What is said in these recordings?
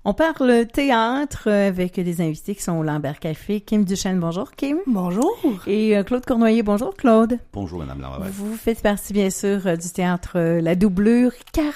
On parle théâtre avec des invités qui sont au Lambert Café. Kim Duchesne, bonjour Kim. Bonjour. Et Claude Cournoyer, bonjour Claude. Bonjour Madame Lambert. Vous faites partie bien sûr du théâtre La Doublure,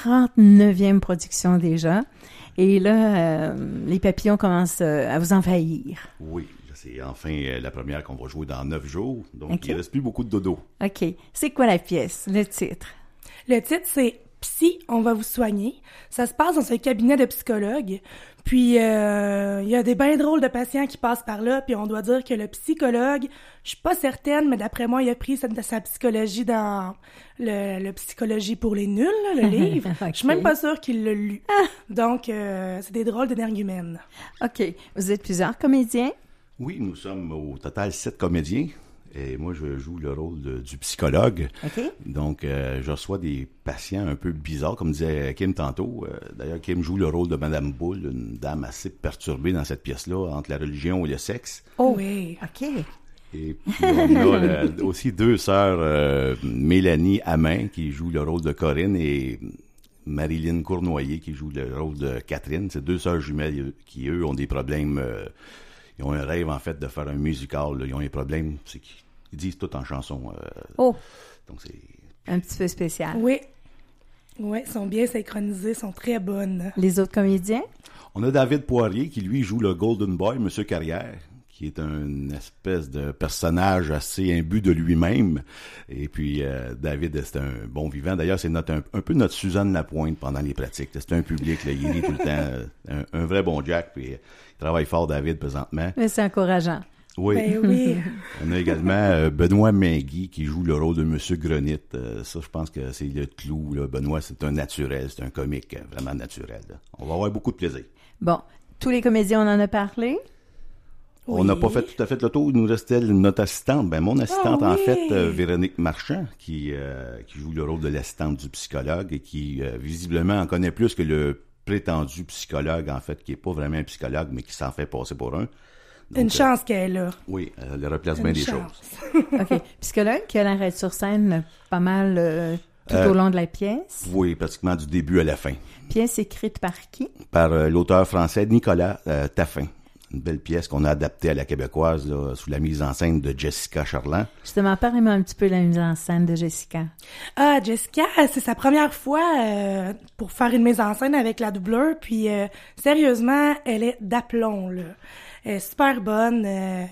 49e production déjà. Et là, les papillons commencent à vous envahir. Oui, c'est enfin la première qu'on va jouer dans 9 jours, donc Okay. il ne reste plus beaucoup de dodo. OK. C'est quoi la pièce, le titre? Le titre, c'est Psy, on va vous soigner. Ça se passe dans un cabinet de psychologue. Puis, il y a des bien drôles de patients qui passent par là. Puis, on doit dire que le psychologue, je suis pas certaine, mais d'après moi, il a pris sa psychologie dans le Psychologie pour les nuls, là, le livre. Okay. Je suis même pas sûre qu'il l'a lu. Donc, c'est des drôles d'énergumènes. OK. Vous êtes plusieurs comédiens? Oui, nous sommes au total 7 comédiens. Et moi, je joue le rôle du psychologue. OK. Donc, je reçois des patients un peu bizarres, comme disait Kim tantôt. D'ailleurs, Kim joue le rôle de Madame Boule, une dame assez perturbée dans cette pièce-là, entre la religion et le sexe. Oh, Oui. OK. Et puis, on a aussi 2 sœurs, Mélanie Hamin, qui joue le rôle de Corinne, et Marilyn Cournoyer, qui joue le rôle de Catherine. C'est 2 sœurs jumelles qui, eux, ont des problèmes... ils ont un rêve, en fait, de faire un musical. Là. Ils ont un problème, c'est qu'ils disent tout en chanson. Oh, Donc, c'est... un petit peu spécial. Oui. Oui, ils sont bien synchronisés, sont très bonnes. Les autres comédiens? On a David Poirier, qui, lui, joue le Golden Boy, Monsieur Carrière, qui est une espèce de personnage assez imbu de lui-même. Et puis, David, c'est un bon vivant. D'ailleurs, c'est un peu notre Suzanne Lapointe pendant les pratiques. C'est un public, là, il rit tout le temps. Un vrai bon Jack, puis il travaille fort, David, présentement. Mais c'est encourageant. Oui. Ben oui. On a également Benoît Mingui qui joue le rôle de Monsieur Grenit. Ça, je pense que c'est le clou. Là. Benoît, c'est un naturel, c'est un comique vraiment naturel. Là. On va avoir beaucoup de plaisir. Bon, tous les comédiens, on en a parlé. On n'a pas fait tout à fait le tour. Il nous restait notre assistante. Ben, mon assistante, en oui! fait, Véronique Marchand, qui joue le rôle de l'assistante du psychologue et qui, visiblement, en connaît plus que le prétendu psychologue, en fait, qui est pas vraiment un psychologue, mais qui s'en fait passer pour un. Donc, Une chance qu'elle est là. Oui, elle replace bien Une des chance. choses. OK. Psychologue qui a l'air d'être sur scène pas mal tout au long de la pièce. Oui, pratiquement du début à la fin. Pièce écrite par qui? Par l'auteur français Nicolas Taffin. Une belle pièce qu'on a adaptée à la québécoise là, sous la mise en scène de Jessica Charland. Justement, parlez-moi un petit peu de la mise en scène de Jessica. Ah, Jessica, c'est sa première fois pour faire une mise en scène avec la doubleur, puis sérieusement, elle est d'aplomb, là. Elle est super bonne,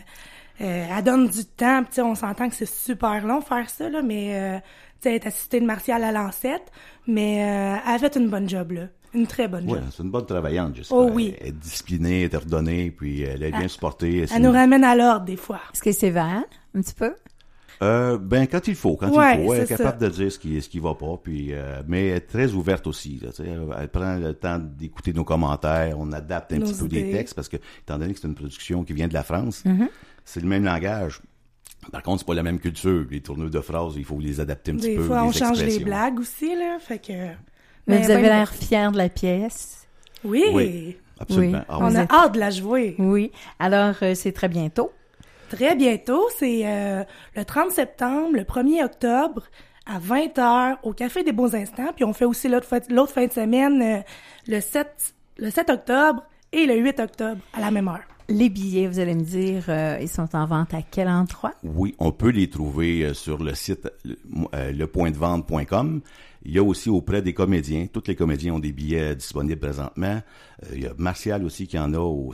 elle donne du temps, puis on s'entend que c'est super long faire ça, là, mais elle est assistée de Martial à Lancette, mais elle a fait une bonne job, là. Une très bonne Oui, job. c'est une bonne travaillante, Jessica. Oh oui. Elle est disciplinée, elle est ordonnée, puis elle est bien supportée. Elle nous ramène à l'ordre, des fois. Est-ce que c'est sévère, un petit peu? Ben, quand il faut, Ouais, elle est c'est capable ça. de dire ce qui va pas, puis mais elle est très ouverte aussi, là, tu sais, elle prend le temps d'écouter nos commentaires, on adapte un Nos petit peu des idées. textes, parce que, étant donné que c'est une production qui vient de la France, c'est le même langage. Par contre, c'est pas la même culture. Les tournures de phrases, il faut les adapter un petit Des peu. fois, on les change les expressions. blagues aussi, là, fait que... Mais vous avez ben, l'air fière de la pièce. Oui, Oui, absolument. Oui. Ah, on oui. a hâte de la jouer. Oui. Alors, c'est très bientôt. Très bientôt, c'est le 30 septembre, le 1er octobre, à 20h, au Café des Beaux Instants. Puis on fait aussi l'autre fin de semaine, le 7 octobre et le 8 octobre, à la même heure. Les billets, vous allez me dire, ils sont en vente à quel endroit? Oui, on peut les trouver sur le site lepointdevente.com. Il y a aussi auprès des comédiens. Tous les comédiens ont des billets disponibles présentement. Il y a Martial aussi qui en a au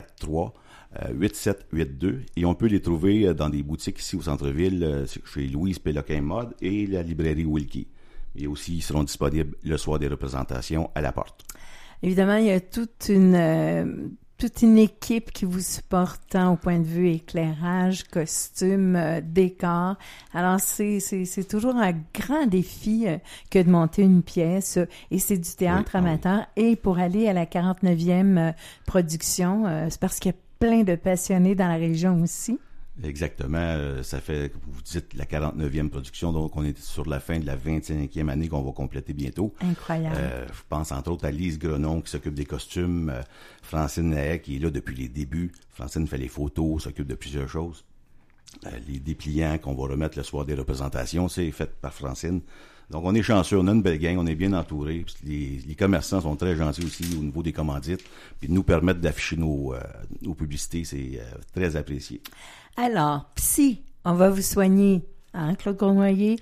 743-8782. Et on peut les trouver dans des boutiques ici au centre-ville, chez Louise Péloquin Mode et la librairie Wilkie. Et aussi, ils seront disponibles le soir des représentations à la porte. Évidemment, il y a toute une équipe qui vous supporte tant au point de vue éclairage, costume, décor. Alors, c'est toujours un grand défi que de monter une pièce et c'est du théâtre Oui, amateur. Et pour aller à la 49e production, c'est parce qu'il y a plein de passionnés dans la région aussi. Exactement. Ça fait, vous dites, la 49e production, donc on est sur la fin de la 25e année qu'on va compléter bientôt. Incroyable. Je pense entre autres à Lise Grenon qui s'occupe des costumes, Francine Nahet qui est là depuis les débuts. Francine fait les photos, s'occupe de plusieurs choses. Les dépliants qu'on va remettre le soir des représentations, c'est fait par Francine. Donc, on est chanceux, on a une belle gang, on est bien entouré. Les commerçants sont très gentils aussi au niveau des commandites. Puis de nous permettre d'afficher nos publicités, c'est très apprécié. Alors, Psy, on va vous soigner. Hein, Claude Cournoyer?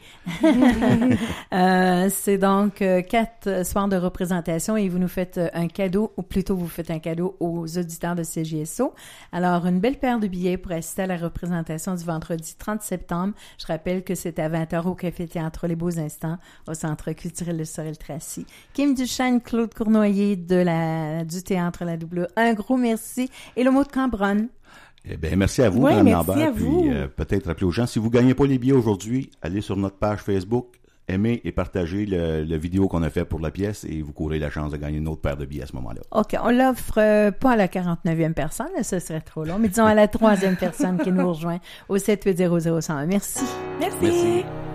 C'est donc 4 soirs de représentation et vous nous faites un cadeau, ou plutôt vous faites un cadeau aux auditeurs de CJSO. Alors, une belle paire de billets pour assister à la représentation du vendredi 30 septembre. Je rappelle que c'est à 20h au Café Théâtre Les Beaux Instants, au Centre culturel de Sorel-Tracy. Kim Duchesne, Claude Cournoyer du Théâtre La Double. Un gros merci. Et le mot de Cambronne. Eh bien, merci à vous, Oui, Mme merci Lambert. à vous. Puis peut-être rappeler aux gens, si vous ne gagnez pas les billets aujourd'hui, allez sur notre page Facebook, aimez et partagez le vidéo qu'on a fait pour la pièce et vous courez la chance de gagner une autre paire de billets à ce moment-là. OK, on l'offre pas à la 49e personne, ce serait trop long, mais disons à la 3e personne qui nous rejoint au 7800101. Merci. Merci. Merci.